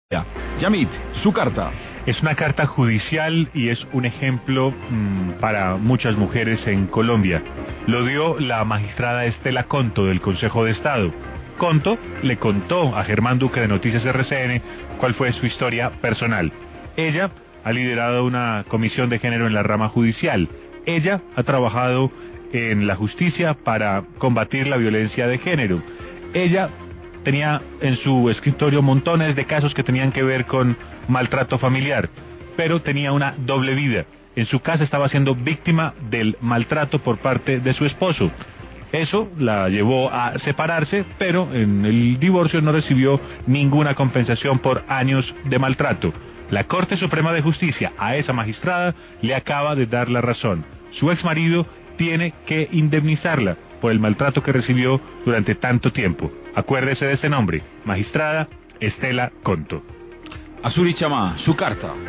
Ya. Yamit, su carta. Es una carta judicial y es un ejemplo para muchas mujeres en Colombia. Lo dio la magistrada Estela Conto del Consejo de Estado. Conto le contó a Germán Duque de Noticias RCN cuál fue su historia personal. Ella ha liderado una comisión de género en la rama judicial. Ella ha trabajado en la justicia para combatir la violencia de género. Ella tenía en su escritorio montones de casos que tenían que ver con maltrato familiar, pero tenía una doble vida. En su casa estaba siendo víctima del maltrato por parte de su esposo. Eso la llevó a separarse, pero en el divorcio no recibió ninguna compensación por años de maltrato. La Corte Suprema de Justicia a esa magistrada le acaba de dar la razón. Su exmarido tiene que indemnizarla por el maltrato que recibió durante tanto tiempo. Acuérdese de ese nombre, magistrada Estela Conto. Azuri Chamá, su carta.